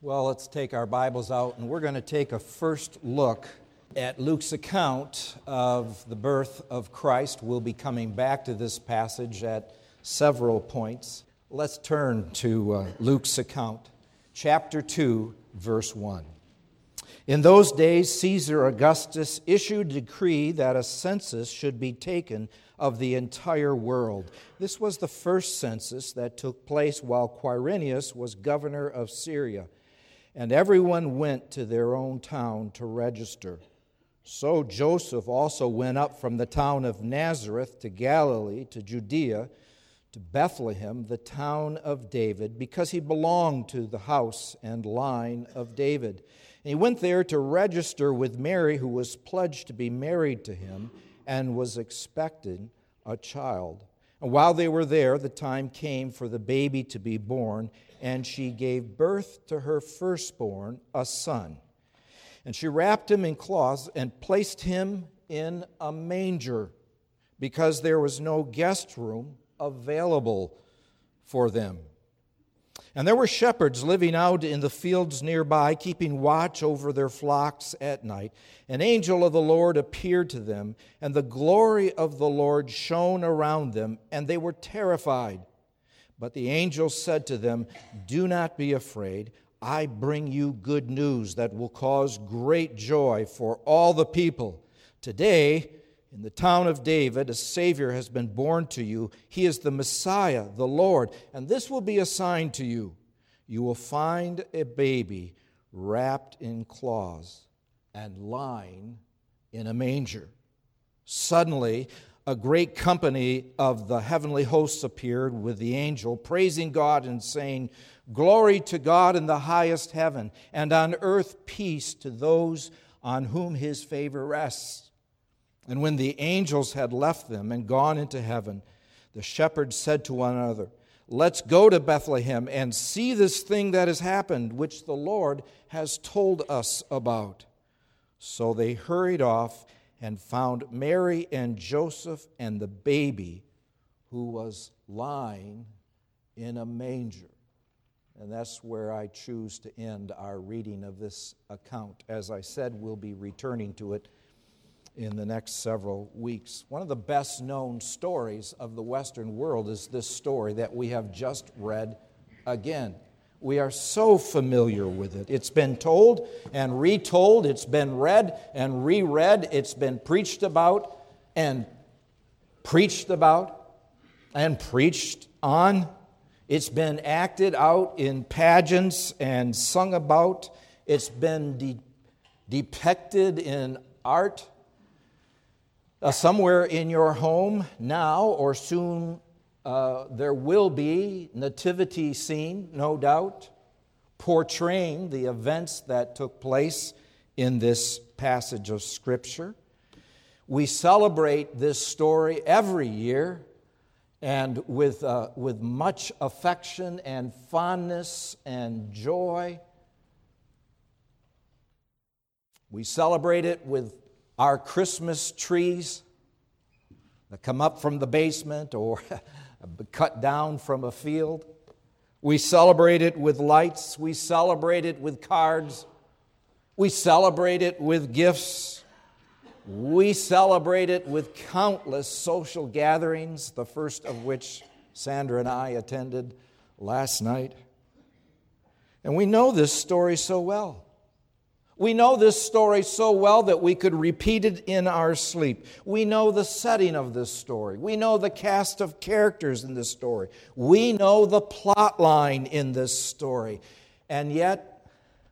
Well, let's take our Bibles out, and we're going to take a first look at Luke's account of the birth of Christ. We'll be coming back to this passage at several points. Let's turn to Luke's account, chapter 2, verse 1. In those days, Caesar Augustus issued a decree that a census should be taken of the entire world. This was the first census that took place while Quirinius was governor of Syria, and everyone went to their own town to register. So Joseph also went up from the town of Nazareth to Galilee, to Judea, to Bethlehem, the town of David, because he belonged to the house and line of David. And he went there to register with Mary, who was pledged to be married to him and was expecting a child. And while they were there, the time came for the baby to be born, and she gave birth to her firstborn, a son. And she wrapped him in cloths and placed him in a manger, because there was no guest room available for them. And there were shepherds living out in the fields nearby, keeping watch over their flocks at night. An angel of the Lord appeared to them, and the glory of the Lord shone around them, and they were terrified. But the angel said to them, "Do not be afraid. I bring you good news that will cause great joy for all the people. Today, in the town of David, a Savior has been born to you. He is the Messiah, the Lord. And this will be a sign to you. You will find a baby wrapped in cloths and lying in a manger." Suddenly, a great company of the heavenly hosts appeared with the angel, praising God and saying, "Glory to God in the highest heaven, and on earth peace to those on whom his favor rests." And when the angels had left them and gone into heaven, the shepherds said to one another, "Let's go to Bethlehem and see this thing that has happened, which the Lord has told us about." So they hurried off and found Mary and Joseph and the baby, who was lying in a manger. And that's where I choose to end our reading of this account. As I said, we'll be returning to it in the next several weeks. One of the best known stories of the Western world is this story that we have just read again. We are so familiar with it. It's been told and retold. It's been read and reread. It's been preached about and preached about and preached on. It's been acted out in pageants and sung about. It's been depicted in art. Somewhere in your home now or soon there will be nativity scene, no doubt, portraying the events that took place in this passage of Scripture. We celebrate this story every year, and with much affection and fondness and joy. We celebrate it with our Christmas trees that come up from the basement or cut down from a field. We celebrate it with lights. We celebrate it with cards. We celebrate it with gifts. We celebrate it with countless social gatherings, the first of which Sandra and I attended last night. And we know this story so well. We know this story so well that we could repeat it in our sleep. We know the setting of this story. We know the cast of characters in this story. We know the plot line in this story. And yet,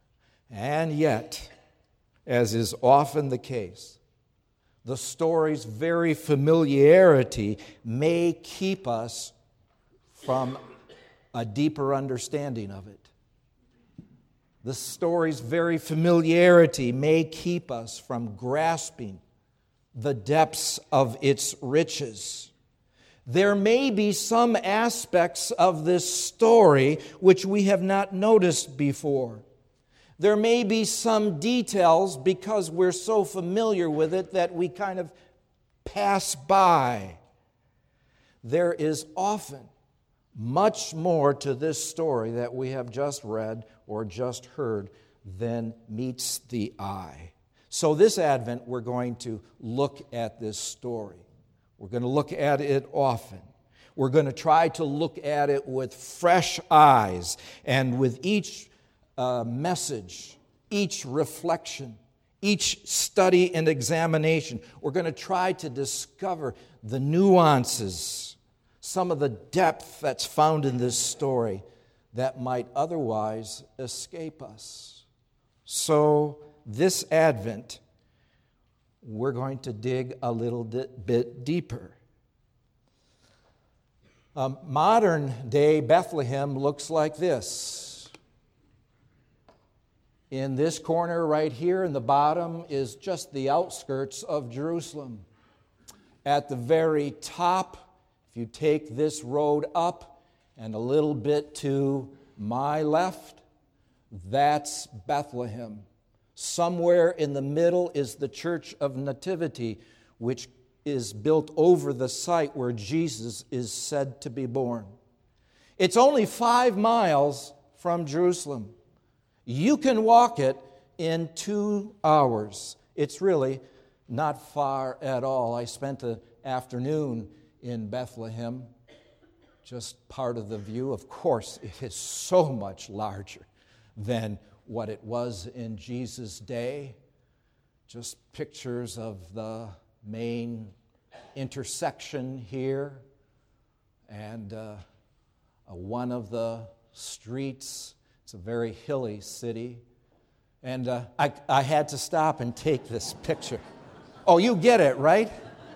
as is often the case, the story's very familiarity may keep us from a deeper understanding of it. The story's very familiarity may keep us from grasping the depths of its riches. There may be some aspects of this story which we have not noticed before. There may be some details, because we're so familiar with it, that we kind of pass by. There is often much more to this story that we have just read or just heard than meets the eye. So this Advent, we're going to look at this story. We're going to look at it often. We're going to try to look at it with fresh eyes, and with each message, each reflection, each study and examination, we're going to try to discover the nuances, some of the depth that's found in this story that might otherwise escape us. So this Advent, we're going to dig a little bit deeper. Modern day Bethlehem looks like this. In this corner right here in the bottom is just the outskirts of Jerusalem. At the very top, if you take this road up and a little bit to my left, that's Bethlehem. Somewhere in the middle is the Church of Nativity, which is built over the site where Jesus is said to be born. It's only 5 miles from Jerusalem. You can walk it in 2 hours. It's really not far at all. I spent an afternoon in Bethlehem, just part of the view. Of course, it is so much larger than what it was in Jesus' day. Just pictures of the main intersection here and one of the streets. It's a very hilly city. And I had to stop and take this picture. Oh, you get it, right?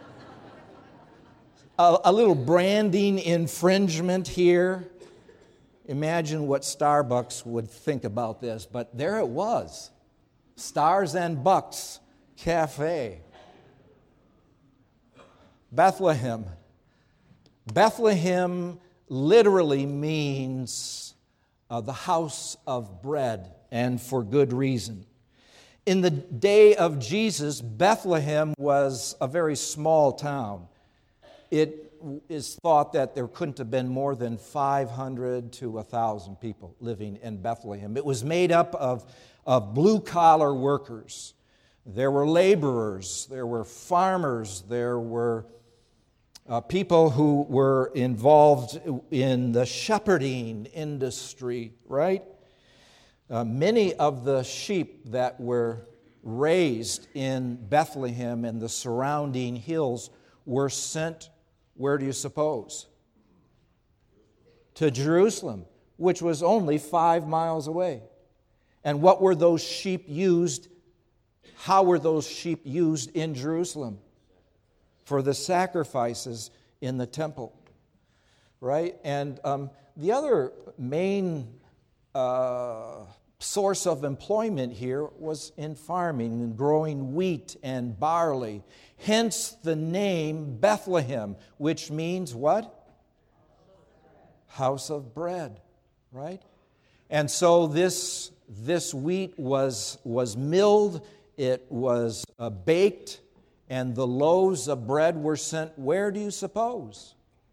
A little branding infringement here. Imagine what Starbucks would think about this, but there it was. Stars and Bucks Cafe. Bethlehem. Bethlehem literally means the house of bread, and for good reason. In the day of Jesus, Bethlehem was a very small town. It is thought that there couldn't have been more than 500 to 1,000 people living in Bethlehem. It was made up of blue-collar workers. There were laborers, there were farmers, there were people who were involved in the shepherding industry, right? Many of the sheep that were raised in Bethlehem and the surrounding hills were sent, where do you suppose? To Jerusalem, which was only 5 miles away. And what were those sheep used? How were those sheep used in Jerusalem? For the sacrifices in the temple, right? And the other main source of employment here was in farming and growing wheat and barley. Hence the name Bethlehem, which means what? House of bread, right? And so this wheat was milled, it was baked, and the loaves of bread were sent, where do you suppose?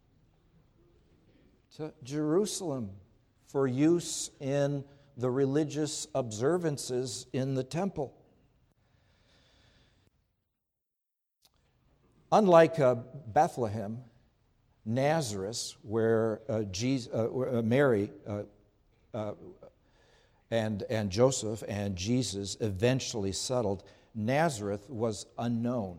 To Jerusalem, for use in the religious observances in the temple. Unlike Bethlehem, Nazareth, where Mary and Joseph and Jesus eventually settled, Nazareth was unknown.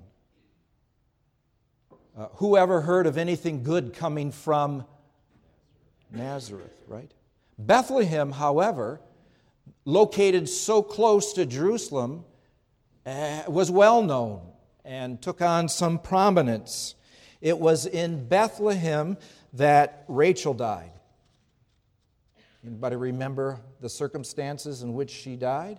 Who ever heard of anything good coming from Nazareth, right? Bethlehem, however, located so close to Jerusalem, was well known and took on some prominence. It was in Bethlehem that Rachel died. Anybody remember the circumstances in which she died?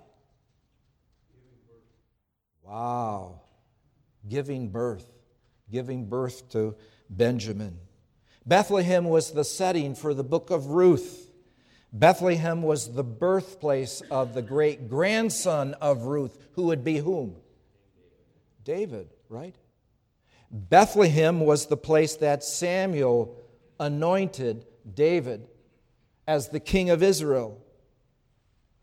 Wow. Giving birth to Benjamin. Bethlehem was the setting for the book of Ruth. Bethlehem was the birthplace of the great grandson of Ruth, who would be whom? David, right? Bethlehem was the place that Samuel anointed David as the king of Israel.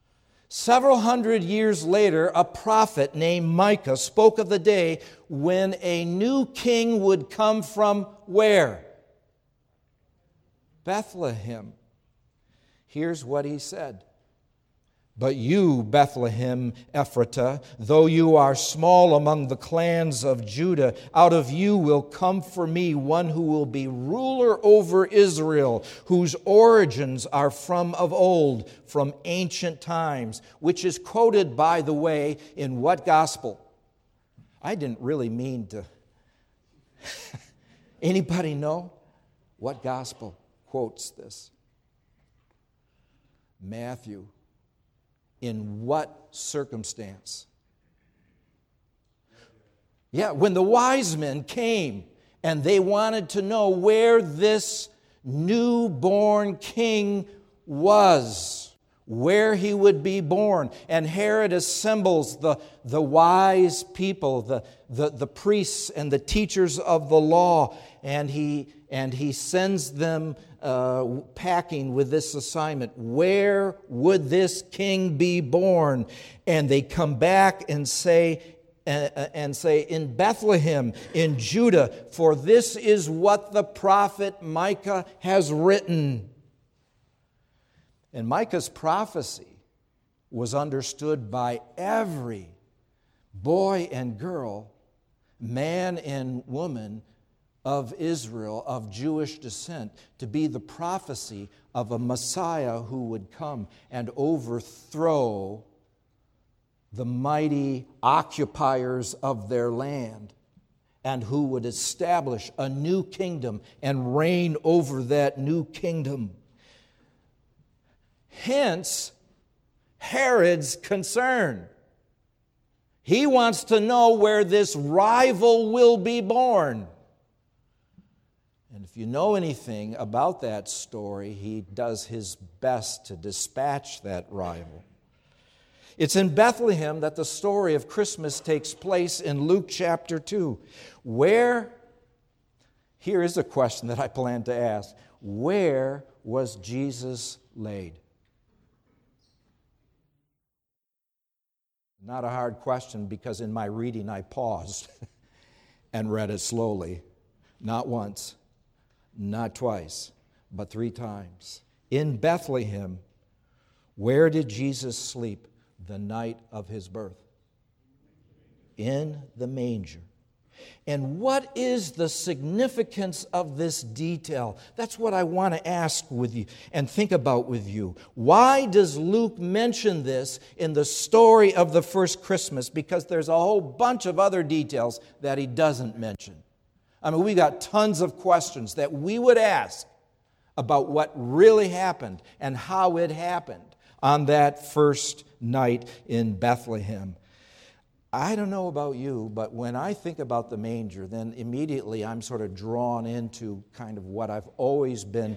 Several hundred years later, a prophet named Micah spoke of the day when a new king would come from where? Bethlehem. Here's what he said. But you, Bethlehem Ephratah, though you are small among the clans of Judah, out of you will come for me one who will be ruler over Israel, whose origins are from of old, from ancient times, which is quoted, by the way, in what gospel? I didn't really mean to. Anybody know what gospel quotes this? Matthew. In what circumstance? Yeah, when the wise men came and they wanted to know where this newborn king was, where he would be born. And Herod assembles the wise people, the priests and the teachers of the law, and he sends them packing with this assignment. Where would this king be born? And they come back and say, in Bethlehem, in Judah, for this is what the prophet Micah has written. And Micah's prophecy was understood by every boy and girl, man and woman of Israel, of Jewish descent, to be the prophecy of a Messiah who would come and overthrow the mighty occupiers of their land, and who would establish a new kingdom and reign over that new kingdom. Hence, Herod's concern. He wants to know where this rival will be born. And if you know anything about that story, he does his best to dispatch that rival. It's in Bethlehem that the story of Christmas takes place in Luke chapter 2. Here is a question that I plan to ask. Where was Jesus laid? Not a hard question, because in my reading I paused and read it slowly. Not once, not twice, but 3 times. In Bethlehem, where did Jesus sleep the night of his birth? In the manger. And what is the significance of this detail? That's what I want to ask with you and think about with you. Why does Luke mention this in the story of the first Christmas? Because there's a whole bunch of other details that he doesn't mention. I mean, we got tons of questions that we would ask about what really happened and how it happened on that first night in Bethlehem. I don't know about you, but when I think about the manger, then immediately I'm sort of drawn into kind of what I've always been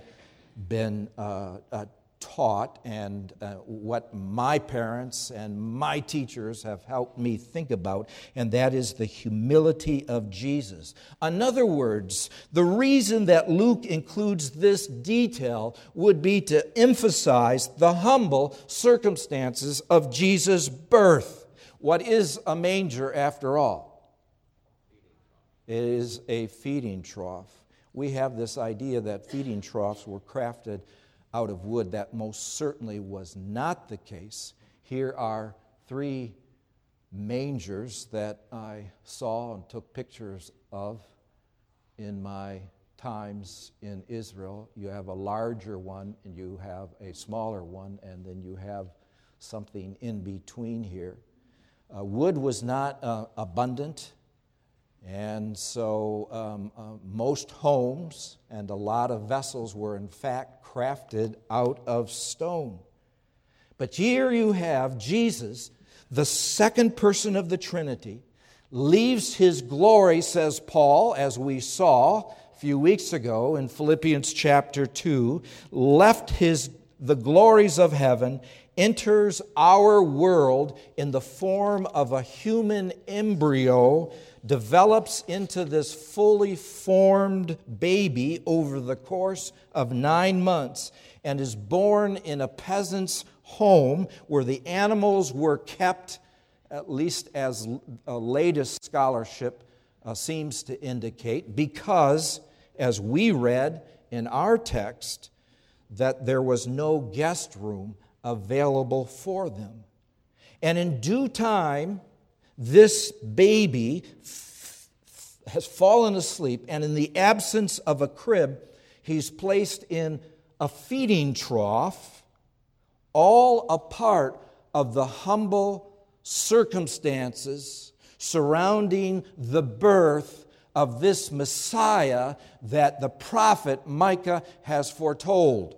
taught, and what my parents and my teachers have helped me think about, and that is the humility of Jesus. In other words, the reason that Luke includes this detail would be to emphasize the humble circumstances of Jesus' birth. What is a manger, after all? It is a feeding trough. We have this idea that feeding troughs were crafted out of wood. That most certainly was not the case. Here are 3 mangers that I saw and took pictures of in my times in Israel. You have a larger one, and you have a smaller one, and then you have something in between here. Wood was not abundant, and so most homes and a lot of vessels were in fact crafted out of stone. But here you have Jesus, the second person of the Trinity, leaves his glory, says Paul, as we saw a few weeks ago in Philippians chapter 2, left the glories of heaven, enters our world in the form of a human embryo, develops into this fully formed baby over the course of 9 months, and is born in a peasant's home where the animals were kept, at least as latest scholarship seems to indicate, because, as we read in our text, that there was no guest room available for them. And in due time, this baby has fallen asleep, and in the absence of a crib, he's placed in a feeding trough, all a part of the humble circumstances surrounding the birth of this Messiah that the prophet Micah has foretold.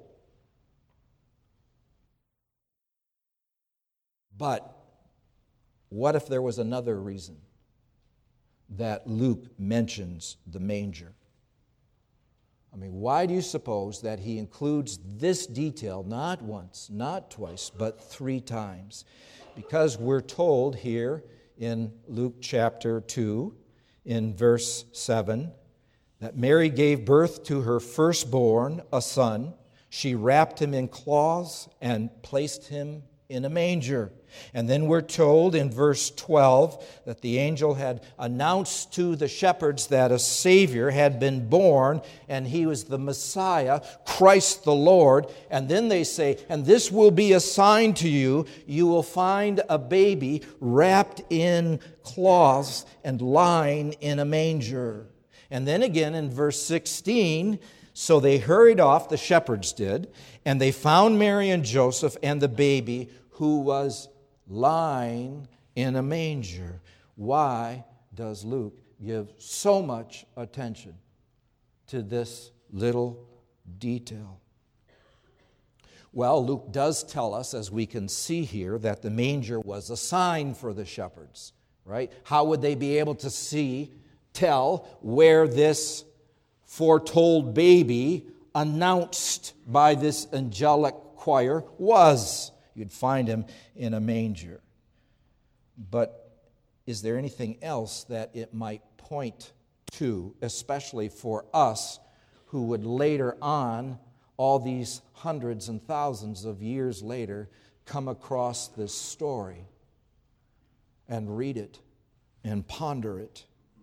But what if there was another reason that Luke mentions the manger? I mean, why do you suppose that he includes this detail not once, not twice, but 3 times? Because we're told here in Luke chapter 2, in verse 7, that Mary gave birth to her firstborn, a son. She wrapped him in cloths and placed him in a manger. And then we're told in verse 12 that the angel had announced to the shepherds that a Savior had been born, and he was the Messiah, Christ the Lord. And then they say, and this will be a sign to you, you will find a baby wrapped in cloths and lying in a manger. And then again in verse 16, so they hurried off, the shepherds did, and they found Mary and Joseph and the baby who was lying in a manger. Why does Luke give so much attention to this little detail? Well, Luke does tell us, as we can see here, that the manger was a sign for the shepherds, right? How would they be able to tell where this foretold baby announced by this angelic choir was? You'd find him in a manger. But is there anything else that it might point to, especially for us who would later on, all these hundreds and thousands of years later, come across this story and read it and ponder it?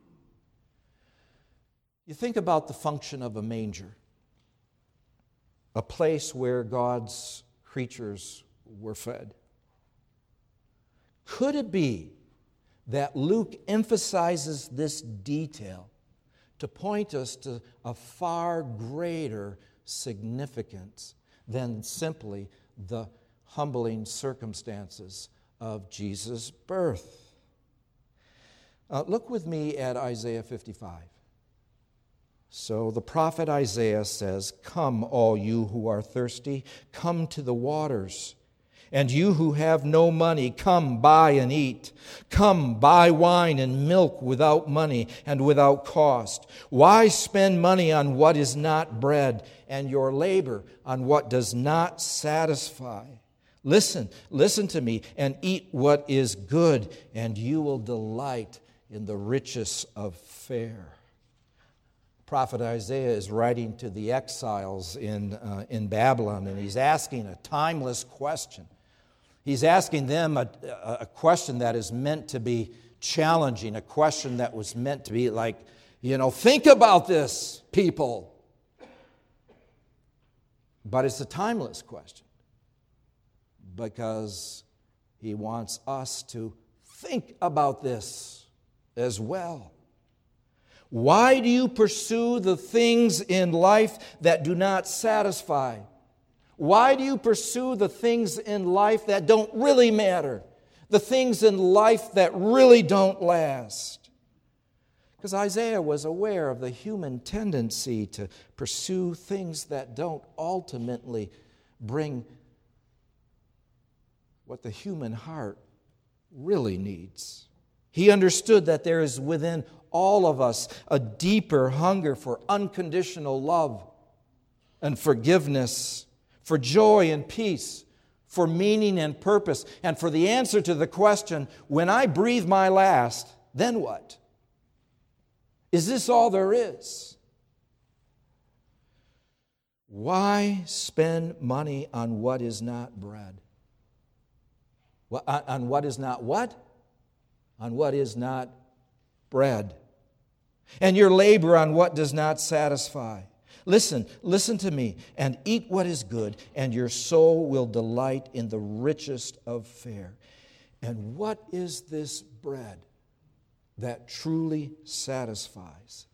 You think about the function of a manger, a place where God's creatures were fed. Could it be that Luke emphasizes this detail to point us to a far greater significance than simply the humbling circumstances of Jesus' birth? Look with me at Isaiah 55. So the prophet Isaiah says, "Come, all you who are thirsty, come to the waters. And you who have no money, come buy and eat. Come buy wine and milk without money and without cost. Why spend money on what is not bread, and your labor on what does not satisfy? Listen to me, and eat what is good, and you will delight in the riches of fare." Prophet Isaiah is writing to the exiles in Babylon, and he's asking a timeless question. He's asking them a question that is meant to be challenging, a question that was meant to be like, think about this, people. But it's a timeless question because he wants us to think about this as well. Why do you pursue the things in life that do not satisfy? Why do you pursue the things in life that don't really matter? The things in life that really don't last? Because Isaiah was aware of the human tendency to pursue things that don't ultimately bring what the human heart really needs. He understood that there is within all of us a deeper hunger for unconditional love and forgiveness, for joy and peace, for meaning and purpose, and for the answer to the question, when I breathe my last, then what? Is this all there is? Why spend money on what is not bread? Well, on what is not what? On what is not bread. And your labor on what does not satisfy. Listen to me, and eat what is good, and your soul will delight in the richest of fare. And what is this bread that truly satisfies?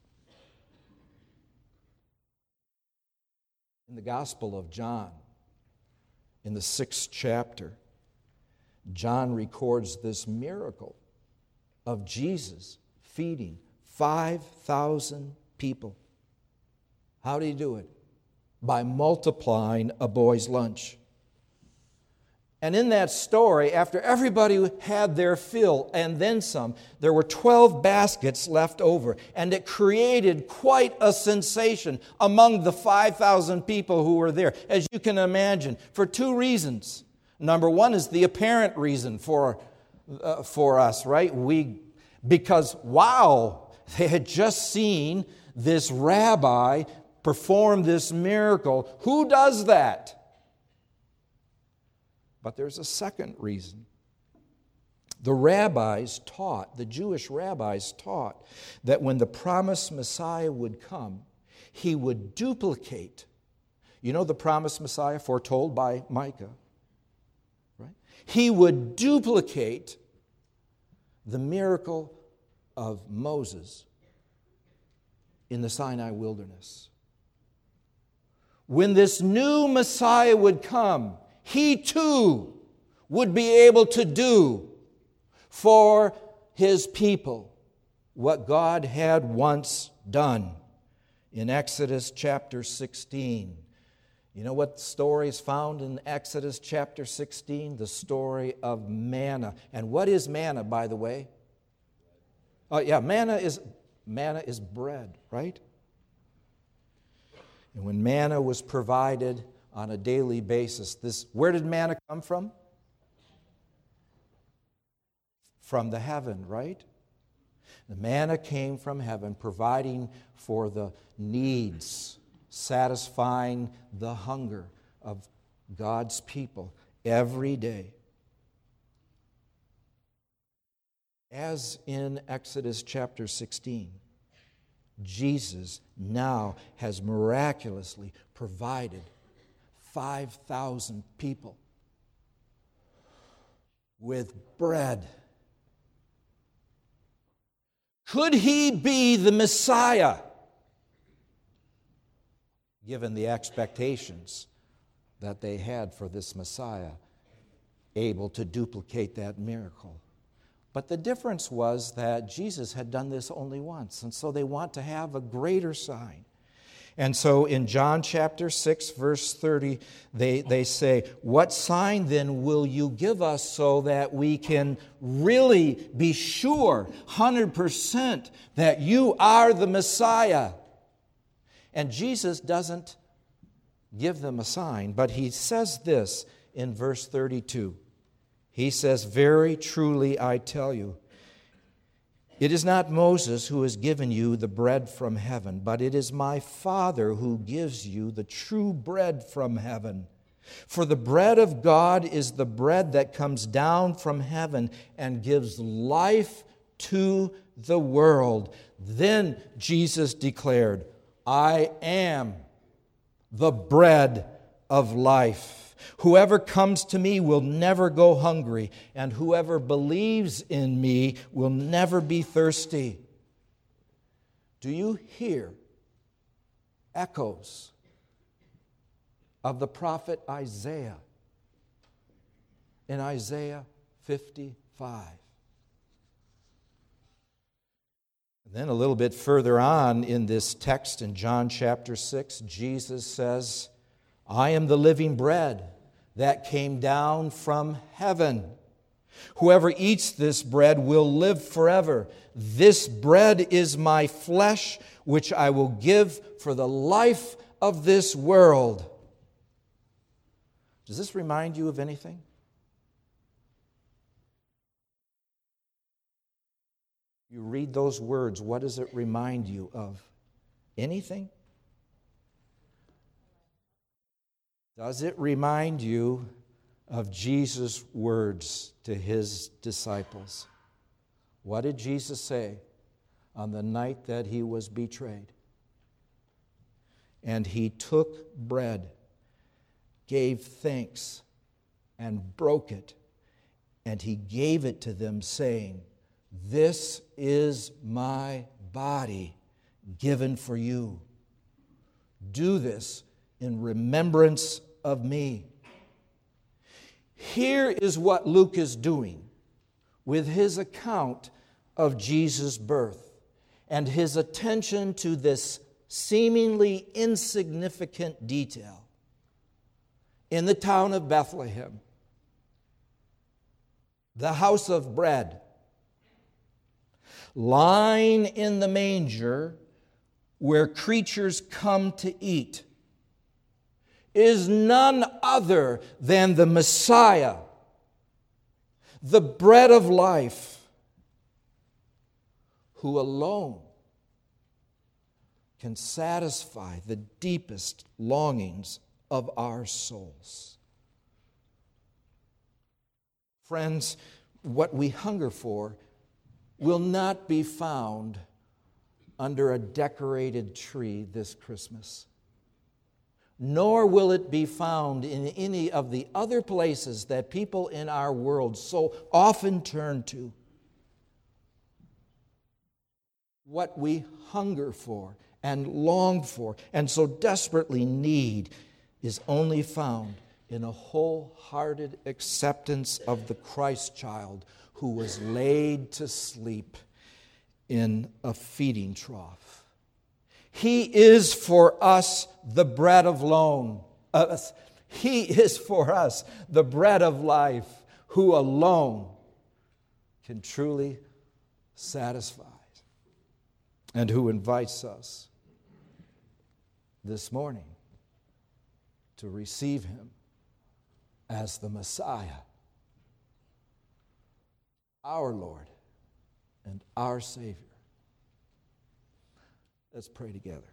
In the Gospel of John, in the 6th chapter, John records this miracle of Jesus feeding 5,000 people. How did he do it? By multiplying a boy's lunch. And in that story, after everybody had their fill and then some, there were 12 baskets left over. And it created quite a sensation among the 5,000 people who were there, as you can imagine, for two reasons. Number one is the apparent reason for us, right? Because, wow, they had just seen this rabbi perform this miracle. Who does that? But there's a second reason. The Jewish rabbis taught that when the promised Messiah would come, he would duplicate. You know the promised Messiah foretold by Micah, right? He would duplicate the miracle of Moses in the Sinai wilderness. When this new Messiah would come, he too would be able to do for his people what God had once done. In Exodus chapter 16, you know what story is found in Exodus chapter 16? The story of manna. And what is manna, by the way? Oh, yeah, manna is bread, right? And when manna was provided on a daily basis, where did manna come from? From the heaven, right? The manna came from heaven, providing for the needs, satisfying the hunger of God's people every day. As in Exodus chapter 16, Jesus now has miraculously provided 5,000 people with bread. Could he be the Messiah, given the expectations that they had for this Messiah, able to duplicate that miracle? But the difference was that Jesus had done this only once, and so they want to have a greater sign. And so in John chapter 6, verse 30, they say, "What sign then will you give us so that we can really be sure, 100%, that you are the Messiah?" And Jesus doesn't give them a sign, but he says this in verse 32. He says, "Very truly I tell you, it is not Moses who has given you the bread from heaven, but it is my Father who gives you the true bread from heaven. For the bread of God is the bread that comes down from heaven and gives life to the world." Then Jesus declared, "I am the bread of life. Whoever comes to me will never go hungry, and whoever believes in me will never be thirsty." Do you hear echoes of the prophet Isaiah in Isaiah 55? And then a little bit further on in this text in John chapter 6, Jesus says, "I am the living bread that came down from heaven. Whoever eats this bread will live forever. This bread is my flesh, which I will give for the life of this world." Does this remind you of anything? You read those words, what does it remind you of? Anything? Does it remind you of Jesus' words to his disciples. What did Jesus say on the night that he was betrayed? And he took bread, gave thanks, and broke it, and he gave it to them, saying, "This is my body given for you. Do this in remembrance of me." Here is what Luke is doing with his account of Jesus' birth and his attention to this seemingly insignificant detail. In the town of Bethlehem, the house of bread, lying in the manger where creatures come to eat, is none other than the Messiah, the bread of life, who alone can satisfy the deepest longings of our souls. Friends, what we hunger for will not be found under a decorated tree this Christmas, nor will it be found in any of the other places that people in our world so often turn to. What we hunger for and long for and so desperately need is only found in a wholehearted acceptance of the Christ child who was laid to sleep in a feeding trough. He is for us the bread of He is for us the bread of life, who alone can truly satisfy, and who invites us this morning to receive him as the Messiah, our Lord and our Savior. Let's pray together.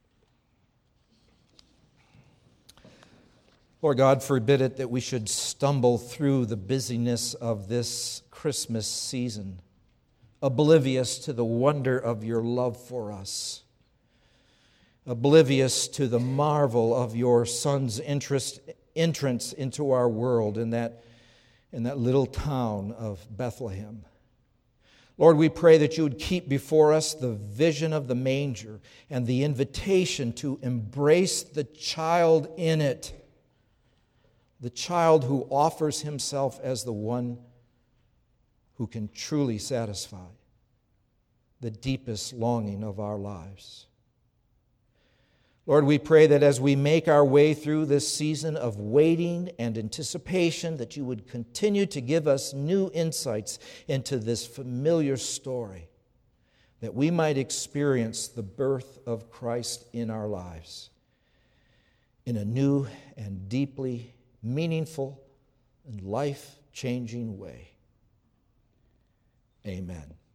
Lord God, forbid it that we should stumble through the busyness of this Christmas season, oblivious to the wonder of your love for us, oblivious to the marvel of your Son's entrance into our world in that little town of Bethlehem. Lord, we pray that you would keep before us the vision of the manger and the invitation to embrace the child in it, the child who offers himself as the one who can truly satisfy the deepest longing of our lives. Lord, we pray that as we make our way through this season of waiting and anticipation, that you would continue to give us new insights into this familiar story, that we might experience the birth of Christ in our lives in a new and deeply meaningful and life-changing way. Amen.